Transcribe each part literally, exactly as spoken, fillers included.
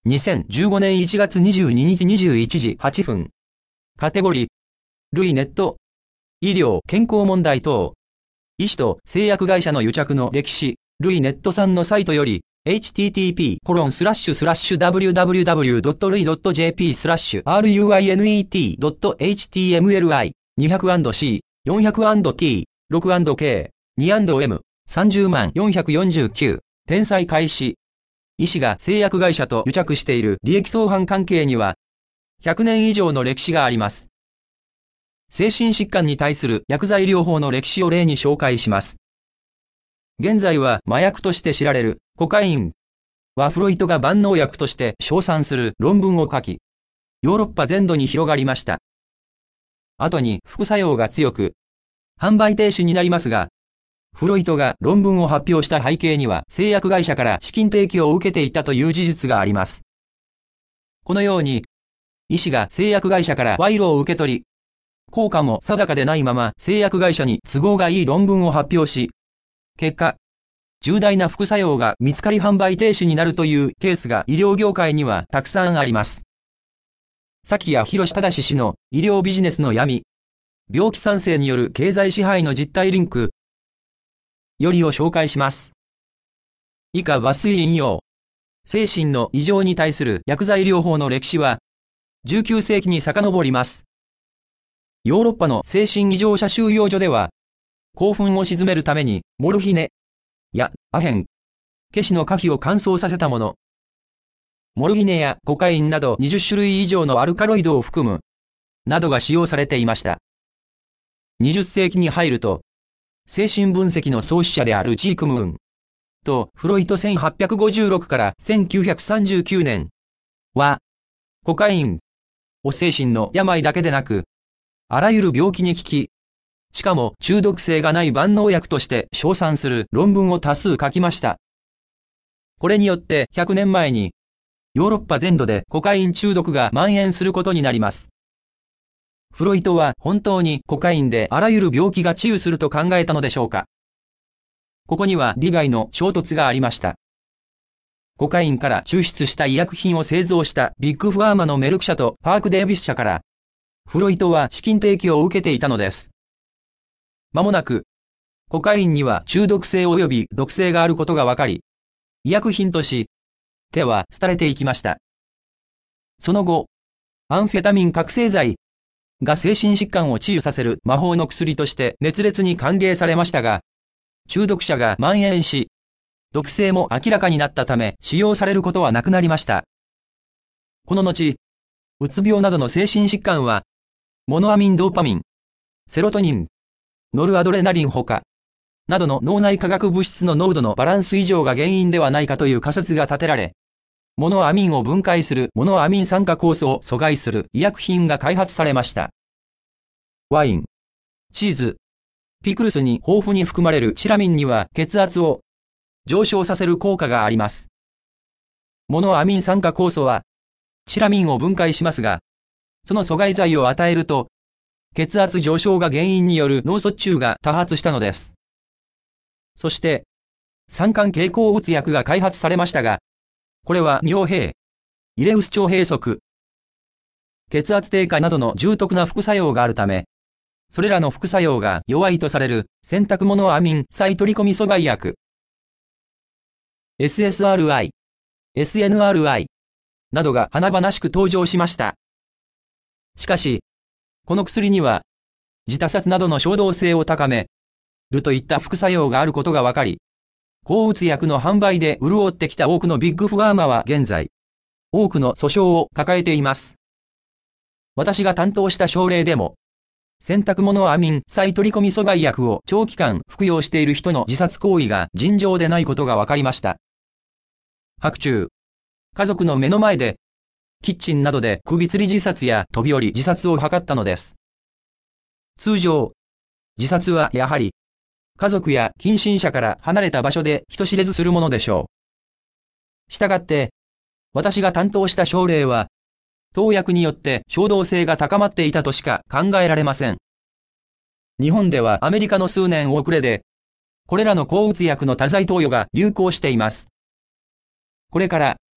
にせんじゅうごねんいちがつにじゅうににちにじゅういちじはっぷん。カテゴリー。類ネット。医療・健康問題等。医師と製薬会社の癒着の歴史。類ネットさんのサイトより、エイチティーティーピーコロンスラッシュスラッシュダブリューダブリューダブリュードットルイドットジェーピースラッシュアールユーアイエヌイーティードットエイチティーエムエルアイにひゃくシーよんひゃくティーろくケーにエムさんじゅうまんよんひゃくよんじゅうきゅう転載開始。医師が製薬会社と癒着している利益相反関係にはひゃくねん以上の歴史があります。精神疾患に対する薬剤療法の歴史を例に紹介します。現在は麻薬として知られるコカインはフロイトが万能薬として称賛する論文を書き、ヨーロッパ全土に広がりました。後に副作用が強く、販売停止になりますが、フロイトが論文を発表した背景には製薬会社から資金提供を受けていたという事実があります。このように、医師が製薬会社から賄賂を受け取り、効果も定かでないまま製薬会社に都合がいい論文を発表し、結果、重大な副作用が見つかり販売停止になるというケースが医療業界にはたくさんあります。崎谷博正氏の医療ビジネスの闇、病気賛成による経済支配の実態リンクよりを紹介します。以下抜粋引用。精神の異常に対する薬剤療法の歴史はじゅうきゅうせいきに遡ります。ヨーロッパの精神異常者収容所では、興奮を鎮めるためにモルヒネやアヘン、ケシの果皮を乾燥させたもの、モルヒネやコカインなどにじゅっしゅるい以上のアルカロイドを含む、などが使用されていました。にじゅっせいきに入ると、精神分析の創始者であるジークムーンとフロイトせんはっぴゃくごじゅうろくからせんきゅうひゃくさんじゅうきゅうねんは、コカインを精神の病だけでなく、あらゆる病気に効き、しかも中毒性がない万能薬として称賛する論文を多数書きました。これによってひゃくねんまえにヨーロッパ全土でコカイン中毒が蔓延することになります。フロイトは本当にコカインであらゆる病気が治癒すると考えたのでしょうか。ここには利害の衝突がありました。コカインから抽出した医薬品を製造したビッグファーマのメルク社とパーク・デイビス社からフロイトは資金提供を受けていたのです。間もなく、コカインには中毒性及び毒性があることが分かり、医薬品とし、手は廃れていきました。その後、アンフェタミン覚醒剤が精神疾患を治癒させる魔法の薬として熱烈に歓迎されましたが、中毒者が蔓延し、毒性も明らかになったため使用されることはなくなりました。この後、うつ病などの精神疾患は、モノアミンドーパミン、セロトニン、ノルアドレナリンほか、などの脳内化学物質の濃度のバランス異常が原因ではないかという仮説が立てられ、モノアミンを分解するモノアミン酸化酵素を阻害する医薬品が開発されました。ワイン、チーズ、ピクルスに豊富に含まれるチラミンには血圧を上昇させる効果があります。モノアミン酸化酵素は、チラミンを分解しますが、その阻害剤を与えると、血圧上昇が原因による脳卒中が多発したのです。そして、三環経口うつ薬が開発されましたが、これは妙閉、イレウス腸閉塞、血圧低下などの重篤な副作用があるため、それらの副作用が弱いとされる選択モノアミン再取り込み阻害薬、エスエスアールアイ、エスエヌアールアイ などが華々しく登場しました。しかし、この薬には、自他殺などの衝動性を高めるといった副作用があることが分かり、抗うつ薬の販売で潤ってきた多くのビッグファーマは現在、多くの訴訟を抱えています。私が担当した症例でも、選択モノアミン再取り込み阻害薬を長期間服用している人の自殺行為が尋常でないことが分かりました。白昼、家族の目の前で、キッチンなどで首吊り自殺や飛び降り自殺を図ったのです。通常、自殺はやはり、家族や近親者から離れた場所で人知れずするものでしょう。したがって、私が担当した症例は、投薬によって衝動性が高まっていたとしか考えられません。日本ではアメリカの数年遅れで、これらの抗うつ薬の多剤投与が流行しています。これから、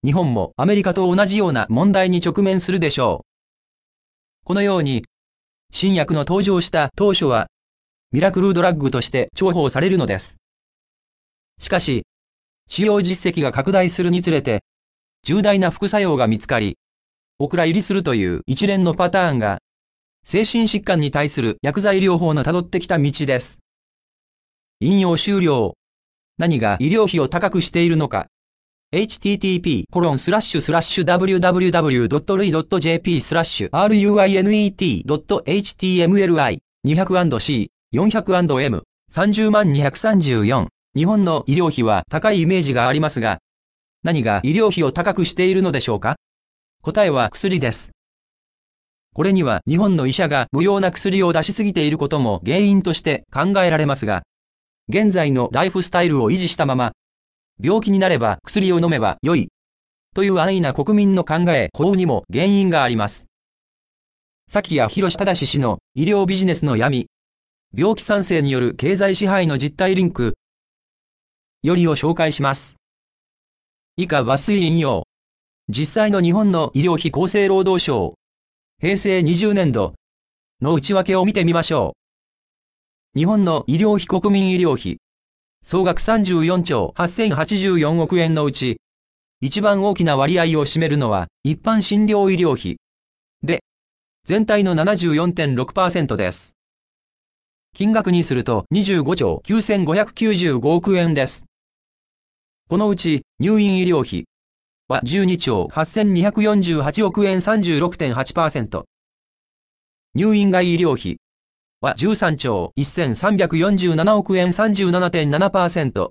日本もアメリカと同じような問題に直面するでしょう。このように、新薬の登場した当初は、ミラクルドラッグとして重宝されるのです。しかし、使用実績が拡大するにつれて、重大な副作用が見つかり、お蔵入りするという一連のパターンが、精神疾患に対する薬剤療法の辿ってきた道です。引用終了。何が医療費を高くしているのか。エイチティーティーピーコロンスラッシュスラッシュダブリューダブリューダブリュードットルイドットジェーピースラッシュアールユーアイエヌイーティードットエイチティーエムエルアイにひゃくシーよんひゃくエムさんじゅうまんにひゃくさんじゅうよん。日本の医療費は高いイメージがありますが、何が医療費を高くしているのでしょうか？答えは薬です。これには日本の医者が無用な薬を出しすぎていることも原因として考えられますが、現在のライフスタイルを維持したまま、病気になれば薬を飲めば良い、という安易な国民の考え法にも原因があります。崎谷博正氏の医療ビジネスの闇、病気賛成による経済支配の実態リンクよりを紹介します。以下抜粋引用。実際の日本の医療費厚生労働省、平成にじゅうねんどの内訳を見てみましょう。日本の医療費国民医療費、総額さんじゅうよんちょうはっせんはちじゅうよんおくえんのうち、一番大きな割合を占めるのは一般診療医療費で、全体の ななじゅうよんてんろくパーセント です。金額にするとにじゅうごちょうきゅうせんごひゃくきゅうじゅうごおくえんです。このうち入院医療費はじゅうにちょうはっせんにひゃくよんじゅうはちおくえん さんじゅうろくてんはちパーセント。入院外医療費はじゅうさんちょうせんさんびゃくよんじゅうななおくえん さんじゅうななてんななパーセント。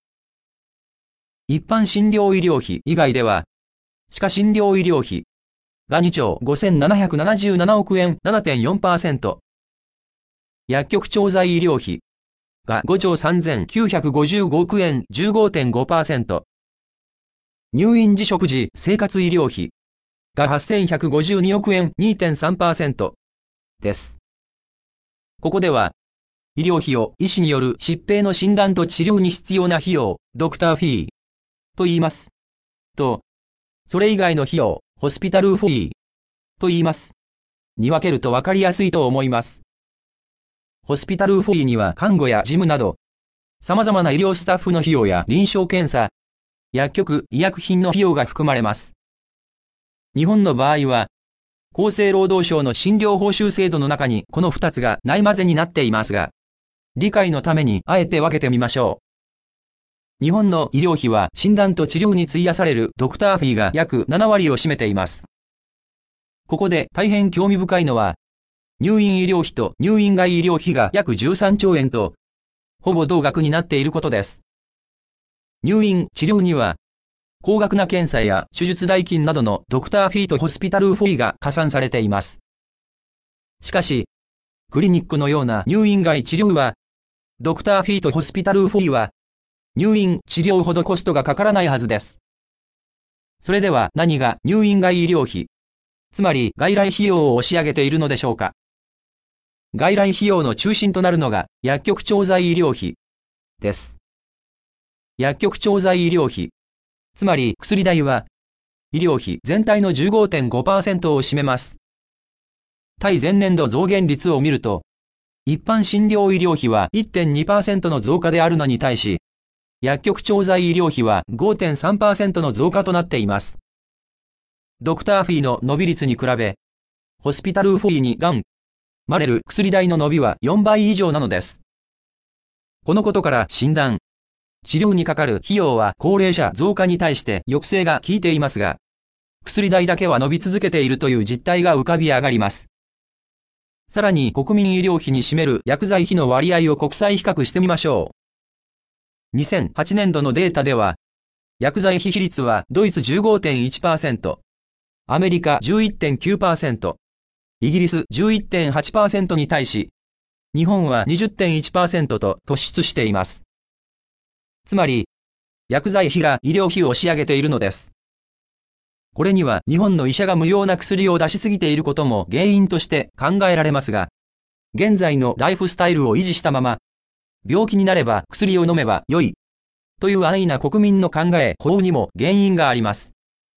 一般診療医療費以外では、歯科診療医療費がにちょうごせんななひゃくななじゅうななおくえん ななてんよんパーセント。薬局調剤医療費がごちょうさんぜんきゅうひゃくごじゅうごおくえん じゅうごてんごパーセント。入院時食事生活医療費がはっせんひゃくごじゅうにおくえん にてんさんパーセント です。ここでは、医療費を医師による疾病の診断と治療に必要な費用、ドクターフィーと言います。と、それ以外の費用、ホスピタルフィーと言います。に分けると分かりやすいと思います。ホスピタルフィーには看護や事務など、様々な医療スタッフの費用や臨床検査、薬局、医薬品の費用が含まれます。日本の場合は、厚生労働省の診療報酬制度の中にこのふたつがないまぜになっていますが、理解のためにあえて分けてみましょう。日本の医療費は診断と治療に費やされるドクターフィーが約ななわりを占めています。ここで大変興味深いのは、入院医療費と入院外医療費が約じゅうさんちょうえんと、ほぼ同額になっていることです。入院、治療には、高額な検査や手術代金などのドクターフィーとホスピタルフィーが加算されています。しかし、クリニックのような入院外治療は、ドクターフィーとホスピタルフィーは、入院治療ほどコストがかからないはずです。それでは何が入院外医療費、つまり外来費用を押し上げているのでしょうか。外来費用の中心となるのが薬局調剤医療費です。薬局調剤医療費、つまり薬代は、医療費全体の じゅうごてんごパーセント を占めます。対前年度増減率を見ると、一般診療医療費は いってんにパーセント の増加であるのに対し、薬局調剤医療費は ごてんさんパーセント の増加となっています。ドクターフィーの伸び率に比べ、ホスピタルフィーに含まれる薬代の伸びはよんばい以上なのです。このことから診断、治療にかかる費用は高齢者増加に対して抑制が効いていますが、薬代だけは伸び続けているという実態が浮かび上がります。さらに国民医療費に占める薬剤費の割合を国際比較してみましょう。にせんはちねんどのデータでは、薬剤費比率はドイツ じゅうごてんいちパーセント、アメリカ じゅういってんきゅうパーセント、イギリス じゅういってんはちパーセント に対し、日本は にじゅってんいちパーセント と突出しています。つまり、薬剤費が医療費を押し上げているのです。これには日本の医者が無用な薬を出しすぎていることも原因として考えられますが、現在のライフスタイルを維持したまま、病気になれば薬を飲めば良い、という安易な国民の考え法にも原因があります。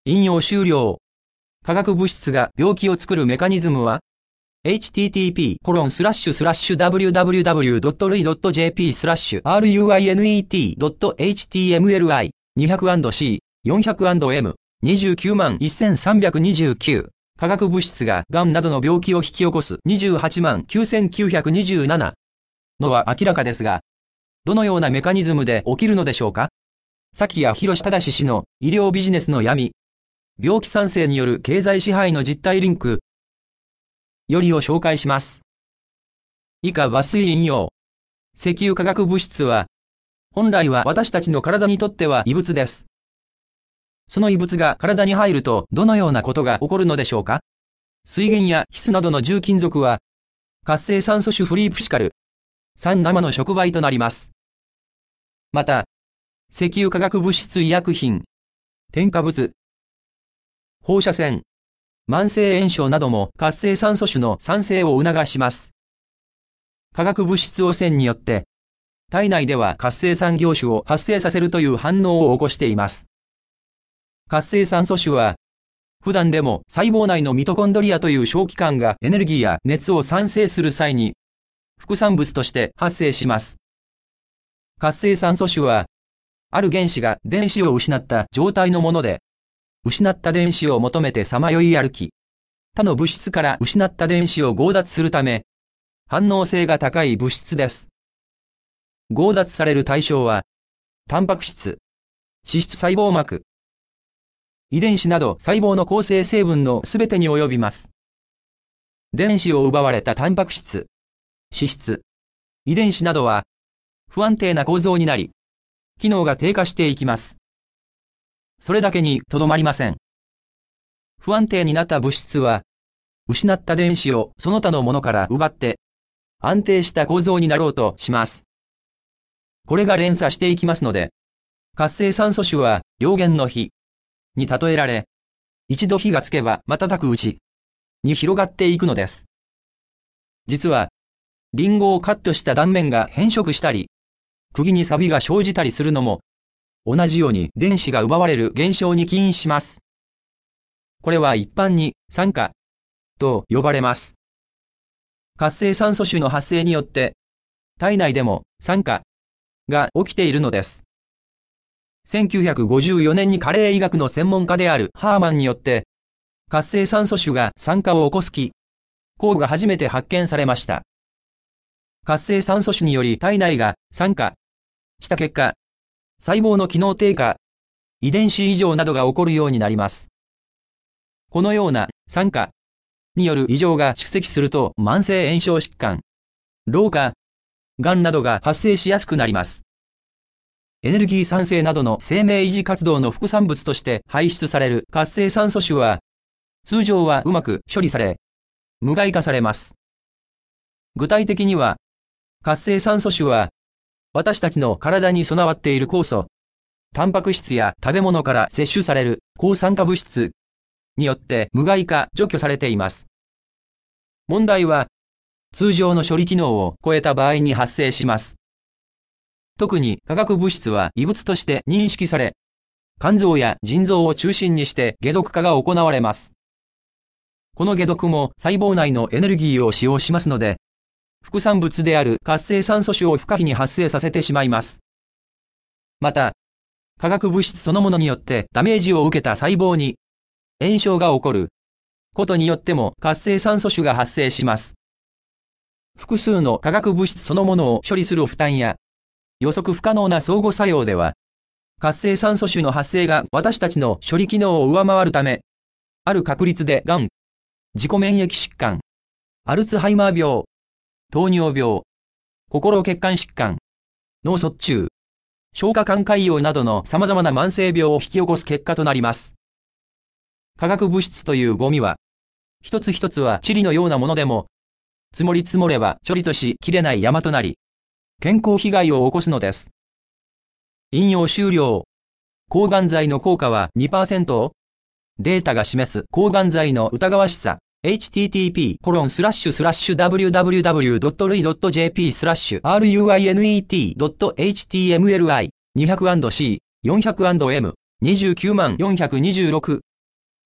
引用終了。化学物質が病気を作るメカニズムは エイチティーティーピーコロンスラッシュスラッシュダブリューダブリューダブリュードットルイドットジェーピースラッシュアールユーアイエヌイーティードットエイチティーエムエルアイにひゃくシーよんひゃくエムにじゅうきゅうまんせんさんびゃくにじゅうきゅう化学物質ががんなどの病気を引き起こすにじゅうはちまんきゅうせんきゅうひゃくにじゅうななのは明らかですが、どのようなメカニズムで起きるのでしょうか。崎谷博正氏の医療ビジネスの闇、病気産生による経済支配の実態リンクよりを紹介します。以下抜粋引用。石油化学物質は、本来は私たちの体にとっては異物です。その異物が体に入るとどのようなことが起こるのでしょうか。水源やヒ素などの重金属は、活性酸素種フリープシカル、酸生の触媒となります。また、石油化学物質医薬品、添加物、放射線、慢性炎症なども活性酸素種の産生を促します。化学物質汚染によって、体内では活性酸凝種を発生させるという反応を起こしています。活性酸素種は、普段でも細胞内のミトコンドリアという小器官がエネルギーや熱を産生する際に、副産物として発生します。活性酸素種は、ある原子が電子を失った状態のもので、失った電子を求めてさまよい歩き、他の物質から失った電子を強奪するため、反応性が高い物質です。強奪される対象は、タンパク質、脂質細胞膜、遺伝子など細胞の構成成分のすべてに及びます。電子を奪われたタンパク質、脂質、遺伝子などは、不安定な構造になり、機能が低下していきます。それだけにとどまりません。不安定になった物質は、失った電子をその他のものから奪って、安定した構造になろうとします。これが連鎖していきますので、活性酸素種は燎原の火に例えられ、一度火がつけば瞬くうちに広がっていくのです。実は、リンゴをカットした断面が変色したり、釘に錆が生じたりするのも、同じように電子が奪われる現象に起因します。これは一般に酸化と呼ばれます。活性酸素種の発生によって、体内でも酸化が起きているのです。せんきゅうひゃくごじゅうよねんに加齢医学の専門家であるハーマンによって、活性酸素種が酸化を起こす気候が初めて発見されました。活性酸素種により体内が酸化した結果、細胞の機能低下、遺伝子異常などが起こるようになります。このような酸化による異常が蓄積すると慢性炎症疾患、老化、がんなどが発生しやすくなります。エネルギー産生などの生命維持活動の副産物として排出される活性酸素種は、通常はうまく処理され、無害化されます。具体的には、活性酸素種は、私たちの体に備わっている酵素、タンパク質や食べ物から摂取される抗酸化物質によって無害化除去されています。問題は、通常の処理機能を超えた場合に発生します。特に化学物質は異物として認識され、肝臓や腎臓を中心にして解毒化が行われます。この解毒も細胞内のエネルギーを使用しますので、副産物である活性酸素種を不可避に発生させてしまいます。また、化学物質そのものによってダメージを受けた細胞に炎症が起こることによっても活性酸素種が発生します。複数の化学物質そのものを処理する負担や予測不可能な相互作用では、活性酸素種の発生が私たちの処理機能を上回るため、ある確率でがん、自己免疫疾患、アルツハイマー病、糖尿病、心血管疾患、脳卒中、消化管潰瘍などの様々な慢性病を引き起こす結果となります。化学物質というゴミは、一つ一つは塵のようなものでも、積もり積もれば処理としきれない山となり、健康被害を起こすのです。引用終了。抗がん剤の効果は にパーセント をデータが示す抗がん剤の疑わしさ。エイチティーティーピーコロンスラッシュスラッシュダブリューダブリューダブリュードットルイドットジェーピースラッシュアールユーアイエヌイーティードットエイチティーエムエルアイにひゃくシーよんひゃくエムにじゅうきゅうまんよんひゃくにじゅうろく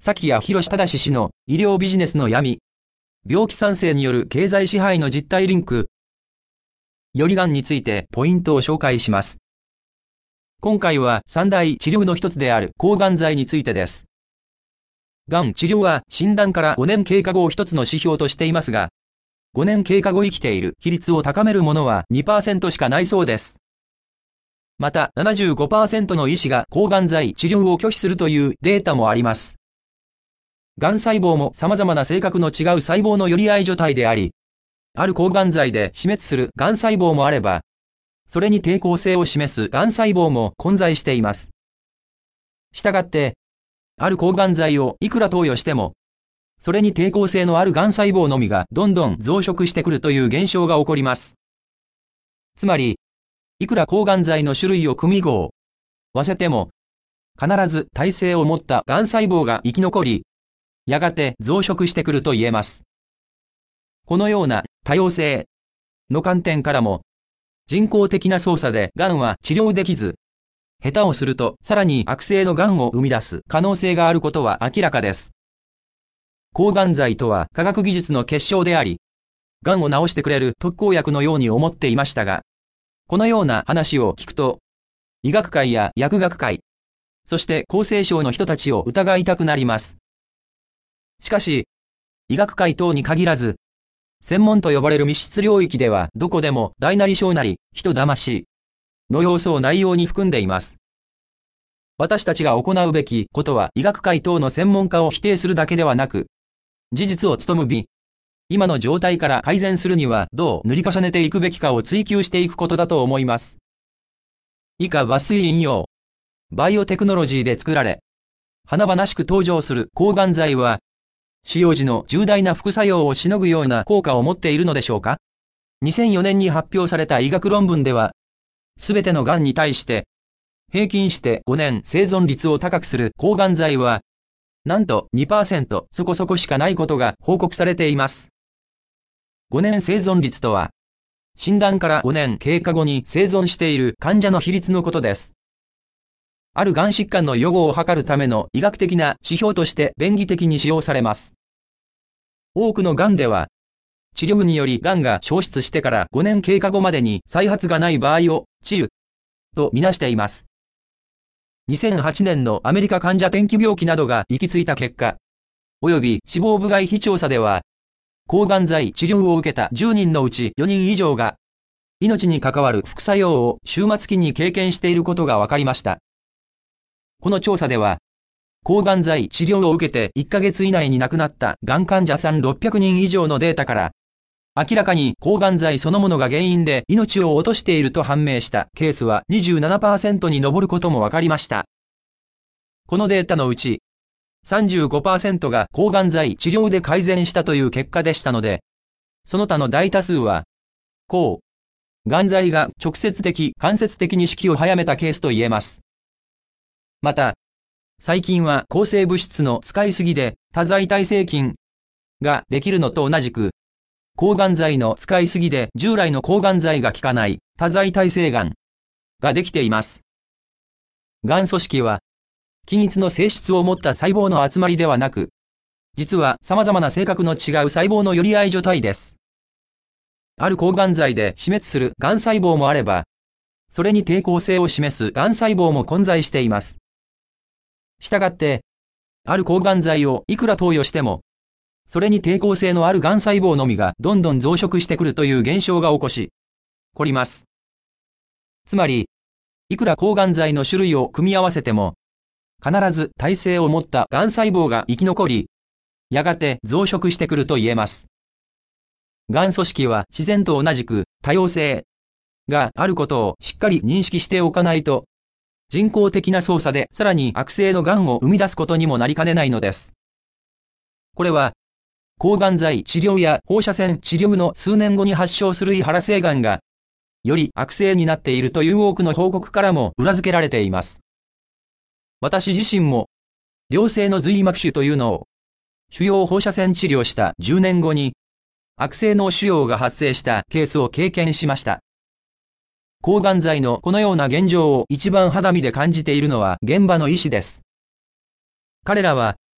崎谷博正氏の医療ビジネスの闇、病気産生による経済支配の実態リンク、よりがんについてポイントを紹介します。今回は三大治療の一つである抗がん剤についてです。がん治療は診断からごねん経過後を一つの指標としていますが、ごねん経過後生きている比率を高めるものは にパーセント しかないそうです。また ななじゅうごパーセント の医師が抗がん剤治療を拒否するというデータもあります。がん細胞も様々な性格の違う細胞の寄り合い所帯であり、ある抗がん剤で死滅するがん細胞もあれば、それに抵抗性を示すがん細胞も混在しています。したがって、ある抗がん剤をいくら投与しても、それに抵抗性のあるがん細胞のみがどんどん増殖してくるという現象が起こります。つまり、いくら抗がん剤の種類を組合わせても、必ず耐性を持ったがん細胞が生き残り、やがて増殖してくると言えます。このような多様性の観点からも、人工的な操作でがんは治療できず、下手をするとさらに悪性のがんを生み出す可能性があることは明らかです。抗がん剤とは科学技術の結晶であり、がんを治してくれる特効薬のように思っていましたが、このような話を聞くと、医学界や薬学会、そして厚生省の人たちを疑いたくなります。しかし、医学界等に限らず、専門と呼ばれる密室領域ではどこでも大なり小なり、人騙しの要素を内容に含んでいます。私たちが行うべきことは医学界等の専門家を否定するだけではなく、事実を務むび、今の状態から改善するにはどう塗り重ねていくべきかを追求していくことだと思います。以下抜粋引用。バイオテクノロジーで作られ、華々しく登場する抗がん剤は、使用時の重大な副作用をしのぐような効果を持っているのでしょうか？ にせんよねんに発表された医学論文では、すべてのがんに対して、平均してごねん生存率を高くする抗がん剤は、なんと にパーセント そこそこしかないことが報告されています。ごねん生存率とは、診断からごねん経過後に生存している患者の比率のことです。あるがん疾患の予後を測るための医学的な指標として便宜的に使用されます。多くのがんでは、治療によりがんが消失してからごねん経過後までに再発がない場合を治癒とみなしています。にせんはちねんのアメリカ患者転機病気などが行き着いた結果、及び死亡部外非調査では、抗がん剤治療を受けたじゅうにんのうちよにん以上が、命に関わる副作用を終末期に経験していることが分かりました。この調査では、抗がん剤治療を受けていっかげつ以内に亡くなったがん患者さんろっぴゃくにん以上のデータから、明らかに抗がん剤そのものが原因で命を落としていると判明したケースは にじゅうななパーセント に上ることも分かりました。このデータのうち、さんじゅうごパーセント が抗がん剤治療で改善したという結果でしたので、その他の大多数は、抗がん剤が直接的、間接的に死期を早めたケースと言えます。また、最近は抗生物質の使いすぎで多剤耐性菌ができるのと同じく、抗がん剤の使いすぎで従来の抗がん剤が効かない多剤耐性がんができています。がん組織は、均一の性質を持った細胞の集まりではなく、実は様々な性格の違う細胞の寄り合い所帯です。ある抗がん剤で死滅するがん細胞もあれば、それに抵抗性を示すがん細胞も混在しています。したがって、ある抗がん剤をいくら投与しても、それに抵抗性のあるがん細胞のみがどんどん増殖してくるという現象が起こし、起こります。つまり、いくら抗がん剤の種類を組み合わせても、必ず耐性を持ったがん細胞が生き残り、やがて増殖してくると言えます。がん組織は自然と同じく多様性があることをしっかり認識しておかないと、人工的な操作でさらに悪性のがんを生み出すことにもなりかねないのです。これは、抗がん剤治療や放射線治療の数年後に発症する胃腹性がんが、より悪性になっているという多くの報告からも裏付けられています。私自身も、良性の髄膜腫というのを、腫瘍放射線治療したじゅうねんごに、悪性脳腫瘍が発生したケースを経験しました。抗がん剤のこのような現状を一番肌身で感じているのは現場の医師です。彼らは、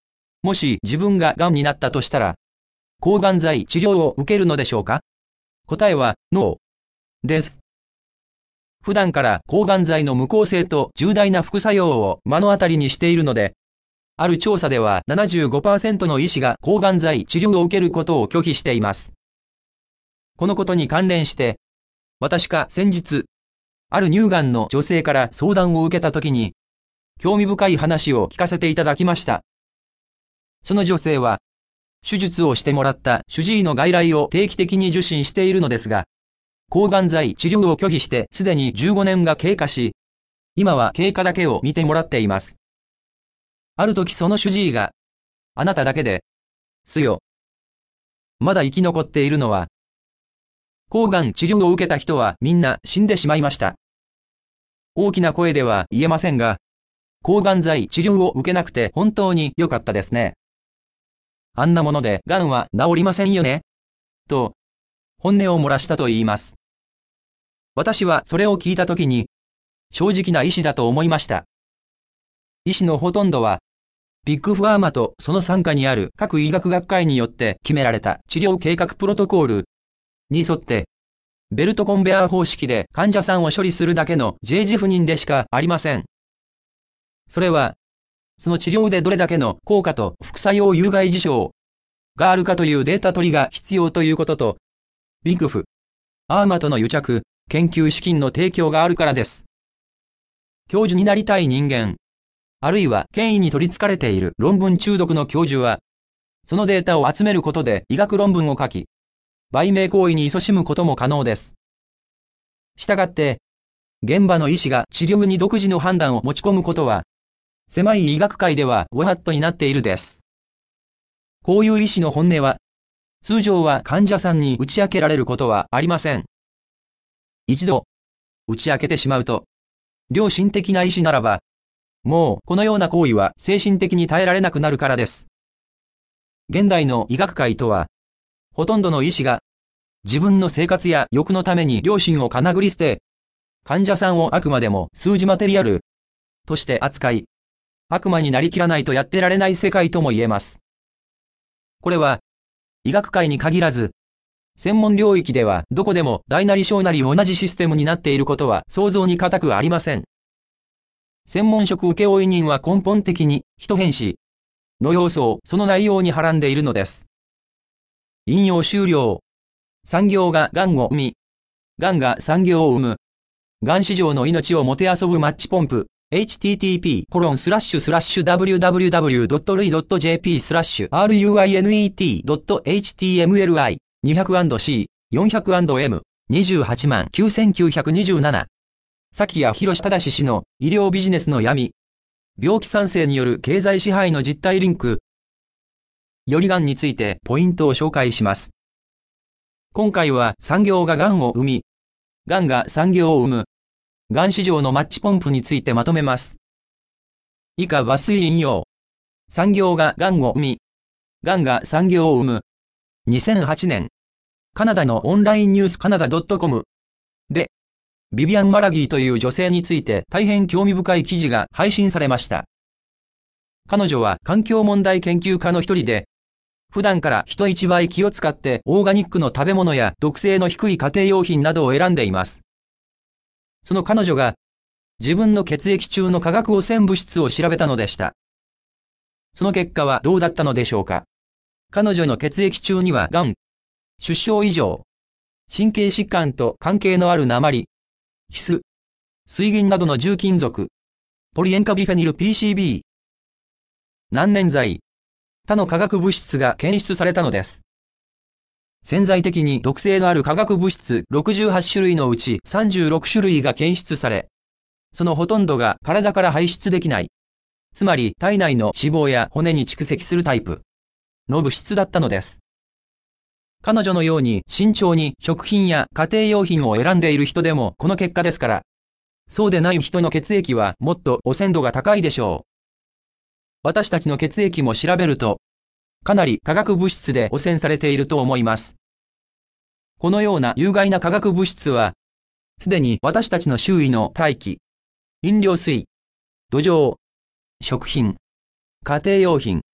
もし自分が癌になったとしたら、抗がん剤治療を受けるのでしょうか？答えは、ノーです。普段から抗がん剤の無効性と重大な副作用を目の当たりにしているので、ある調査では ななじゅうごパーセント の医師が抗がん剤治療を受けることを拒否しています。このことに関連して、私が先日、ある乳がんの女性から相談を受けたときに、興味深い話を聞かせていただきました。その女性は、手術をしてもらった主治医の外来を定期的に受診しているのですが、抗がん剤治療を拒否してすでにじゅうごねんが経過し、今は経過だけを見てもらっています。ある時その主治医が、あなただけで、すよ。まだ生き残っているのは、抗がん治療を受けた人はみんな死んでしまいました。大きな声では言えませんが、抗がん剤治療を受けなくて本当に良かったですね。あんなもので癌は治りませんよね。と、本音を漏らしたと言います。私はそれを聞いたときに、正直な医師だと思いました。医師のほとんどは、ビッグファーマとその傘下にある各医学学会によって決められた治療計画プロトコールに沿って、ベルトコンベア方式で患者さんを処理するだけのジェージ不妊でしかありません。それは、その治療でどれだけの効果と副作用有害事象があるかというデータ取りが必要ということと、ビッグフ、アーマとの癒着、研究資金の提供があるからです。教授になりたい人間、あるいは権威に取り憑かれている論文中毒の教授は、そのデータを集めることで医学論文を書き、売名行為に勤しむことも可能です。したがって、現場の医師が治療に独自の判断を持ち込むことは、狭い医学界ではご法度になっているです。こういう医師の本音は、通常は患者さんに打ち明けられることはありません。一度、打ち明けてしまうと、良心的な医師ならば、もうこのような行為は精神的に耐えられなくなるからです。現代の医学界とは、ほとんどの医師が、自分の生活や欲のために良心をかなぐり捨て、患者さんをあくまでも数字マテリアルとして扱い、悪魔になりきらないとやってられない世界とも言えます。これは、医学界に限らず、専門領域ではどこでも大なり小なり同じシステムになっていることは想像に難くありません。専門職請負人は根本的に人変死の要素をその内容にはらんでいるのです。引用終了。産業が癌を生み、癌が産業を生む。癌市場の命をもてあそぶマッチポンプ。エイチティーティーピーコロンスラッシュスラッシュダブリューダブリューダブリュードットルイドットジェーピースラッシュアールユーアイエヌイーティードットエイチティーエムエルアイにひゃくシーよんひゃくエムにじゅうはちまんきゅうせんきゅうひゃくにじゅうなな崎谷博正氏の医療ビジネスの闇病気産生による経済支配の実態リンクより癌についてポイントを紹介します。今回は産業が癌を生み癌が産業を生む癌市場のマッチポンプについてまとめます。以下抜粋引用。産業が癌を生み、癌が産業を生む。にせんはちねん、カナダのオンラインニュースカナダ .com で、ビビアン・マラギーという女性について大変興味深い記事が配信されました。彼女は環境問題研究家の一人で、普段から人一倍気を使ってオーガニックの食べ物や毒性の低い家庭用品などを選んでいます。その彼女が、自分の血液中の化学汚染物質を調べたのでした。その結果はどうだったのでしょうか。彼女の血液中には、癌、出生異常、神経疾患と関係のある鉛、ヒス、水銀などの重金属、ポリ塩化ビフェニル ピーシービー、難燃剤、他の化学物質が検出されたのです。潜在的に毒性のある化学物質ろくじゅうはちしゅるいのうちさんじゅうろくしゅるいが検出され、そのほとんどが体から排出できない、つまり体内の脂肪や骨に蓄積するタイプの物質だったのです。彼女のように慎重に食品や家庭用品を選んでいる人でもこの結果ですから、そうでない人の血液はもっと汚染度が高いでしょう。私たちの血液も調べると、かなり化学物質で汚染されていると思います。このような有害な化学物質は、すでに私たちの周囲の大気、飲料水、土壌、食品、家庭用品、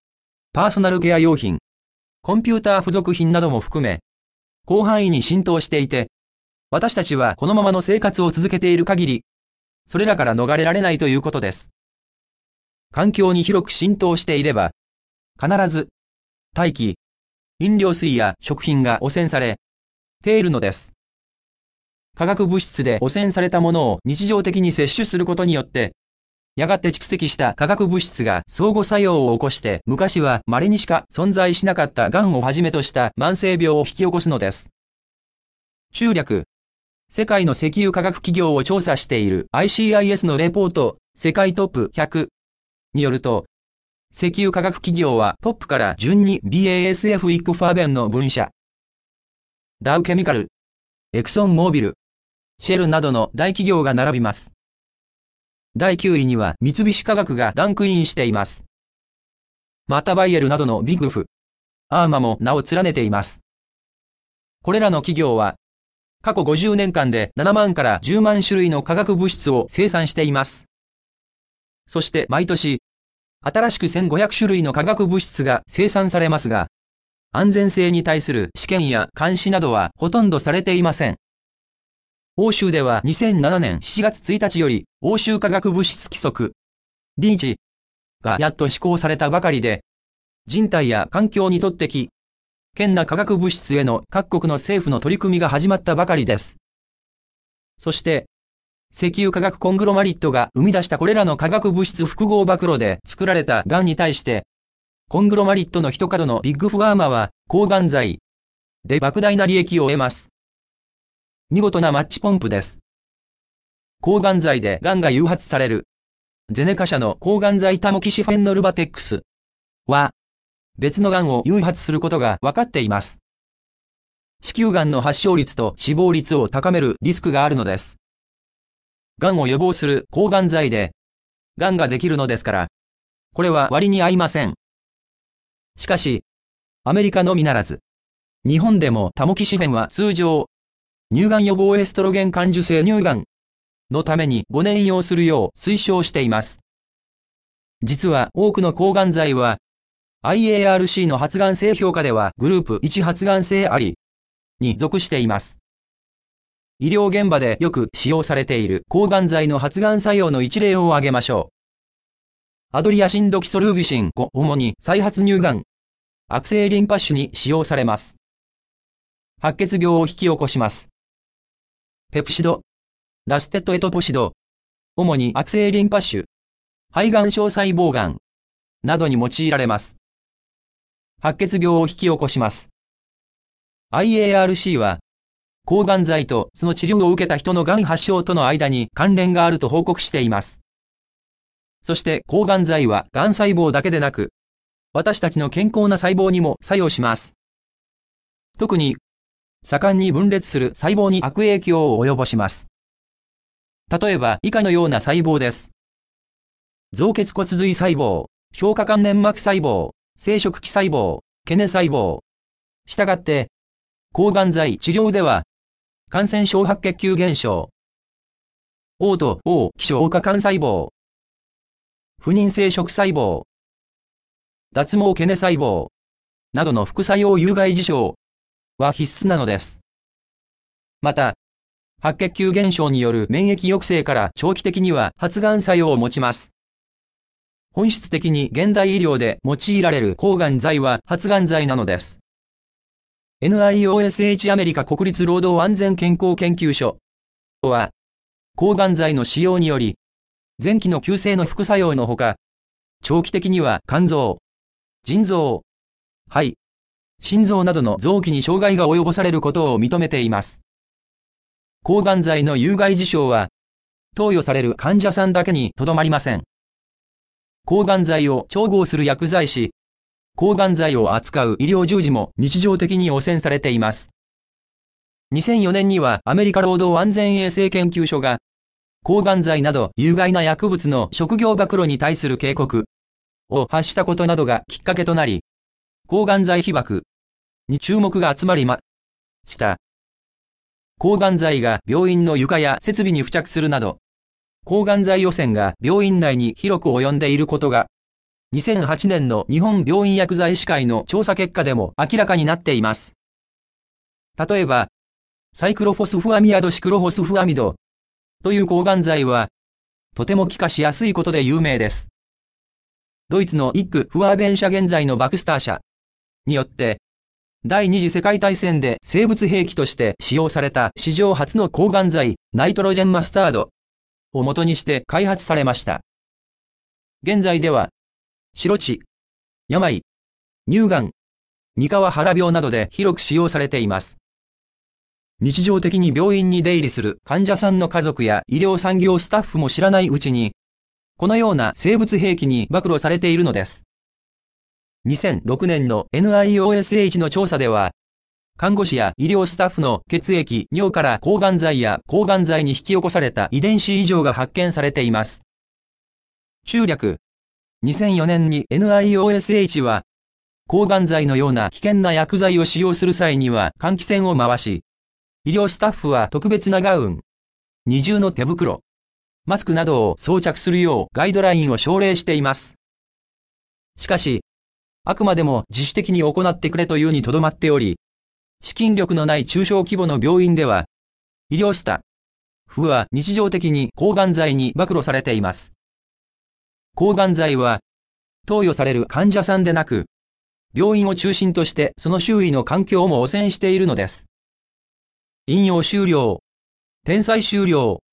パーソナルケア用品、コンピューター付属品なども含め、広範囲に浸透していて、私たちはこのままの生活を続けている限り、それらから逃れられないということです。環境に広く浸透していれば、必ず、大気、飲料水や食品が汚染されているのです。化学物質で汚染されたものを日常的に摂取することによって、やがて蓄積した化学物質が相互作用を起こして、昔は稀にしか存在しなかった癌をはじめとした慢性病を引き起こすのです。中略。世界の石油化学企業を調査している アイシーアイエス のレポート、世界トップひゃくによると、石油化学企業はトップから順に ビーエーエスエフ イックファーベンの分社、ダウケミカル、エクソンモービル、シェルなどの大企業が並びます。だいきゅういには三菱化学がランクインしています。またバイエルなどのビッグフ、アーマも名を連ねています。これらの企業は、過去ごじゅうねんかんでななまんからじゅうまん種類の化学物質を生産しています。そして毎年、新しくせんごひゃくしゅるいの化学物質が生産されますが、安全性に対する試験や監視などはほとんどされていません。欧州ではにせんななねんしちがつついたちより欧州化学物質規則、リーチがやっと施行されたばかりで、人体や環境にとって危険な化学物質への各国の政府の取り組みが始まったばかりです。そして、石油化学コングロマリットが生み出したこれらの化学物質複合暴露で作られた癌に対して、コングロマリットの一角のビッグファーマは抗がん剤で莫大な利益を得ます。見事なマッチポンプです。抗がん剤で癌が誘発される。ゼネカ社の抗がん剤タモキシフェンノルバテックスは、別の癌を誘発することが分かっています。子宮癌の発症率と死亡率を高めるリスクがあるのです。癌を予防する抗がん剤で、癌ができるのですから、これは割に合いません。しかし、アメリカのみならず、日本でもタモキシフェンは通常、乳がん予防エストロゲン感受性乳がんのためにごねん用するよう推奨しています。実は多くの抗がん剤は、アイエーアールシー の発がん性評価ではグループいち発がん性ありに属しています。医療現場でよく使用されている抗がん剤の発がん作用の一例を挙げましょう。アドリアシンドキソルービシンご主に再発乳がん、悪性リンパ腫に使用されます。白血病を引き起こします。ペプシド、ラステッドエトポシド、主に悪性リンパ腫、肺がん小細胞がんなどに用いられます。白血病を引き起こします。アイエーアールシー は、抗がん剤とその治療を受けた人のがん発症との間に関連があると報告しています。そして抗がん剤はがん細胞だけでなく、私たちの健康な細胞にも作用します。特に、盛んに分裂する細胞に悪影響を及ぼします。例えば以下のような細胞です。造血骨髄細胞、消化管粘膜細胞、生殖器細胞、ケネ細胞。したがって、抗がん剤治療では、感染症白血球減少、嘔吐、黄希消化管細胞、不妊生殖細胞、脱毛ケネ細胞、などの副作用有害事象は必須なのです。また、白血球減少による免疫抑制から長期的には発がん作用を持ちます。本質的に現代医療で用いられる抗がん剤は発がん剤なのです。エヌアイオーエスエイチ アメリカ国立労働安全健康研究所は、抗がん剤の使用により、前期の急性の副作用のほか、長期的には肝臓、腎臓、肺、心臓などの臓器に障害が及ぼされることを認めています。抗がん剤の有害事象は、投与される患者さんだけにとどまりません。抗がん剤を調合する薬剤師、抗がん剤を扱う医療従事も日常的に汚染されています。にせんよねんにはアメリカ労働安全衛生研究所が、抗がん剤など有害な薬物の職業暴露に対する警告を発したことなどがきっかけとなり、抗がん剤被曝に注目が集まりました。抗がん剤が病院の床や設備に付着するなど、抗がん剤汚染が病院内に広く及んでいることがにせんはちねんの日本病院薬剤師会の調査結果でも明らかになっています。例えば、サイクロフォスフアミアドシクロフォスフアミドという抗がん剤は、とても気化しやすいことで有名です。ドイツのイック・フワーベン社現在のバクスター社によって、第二次世界大戦で生物兵器として使用された史上初の抗がん剤、ナイトロジェンマスタードを元にして開発されました。現在では、白地、病、乳がん、に皮腹病などで広く使用されています。日常的に病院に出入りする患者さんの家族や医療産業スタッフも知らないうちに、このような生物兵器に暴露されているのです。にせんろくねんの エヌアイオーエスエイチ の調査では、看護師や医療スタッフの血液、尿から抗がん剤や抗がん剤に引き起こされた遺伝子異常が発見されています。中略。にせんよねんに エヌアイオーエスエイチ は、抗がん剤のような危険な薬剤を使用する際には換気扇を回し、医療スタッフは特別なガウン、二重の手袋、マスクなどを装着するようガイドラインを奨励しています。しかし、あくまでも自主的に行ってくれというにとどまっており、資金力のない中小規模の病院では、医療スタッフは日常的に抗がん剤に暴露されています。抗がん剤は、投与される患者さんでなく、病院を中心としてその周囲の環境も汚染しているのです。引用終了。天才終了。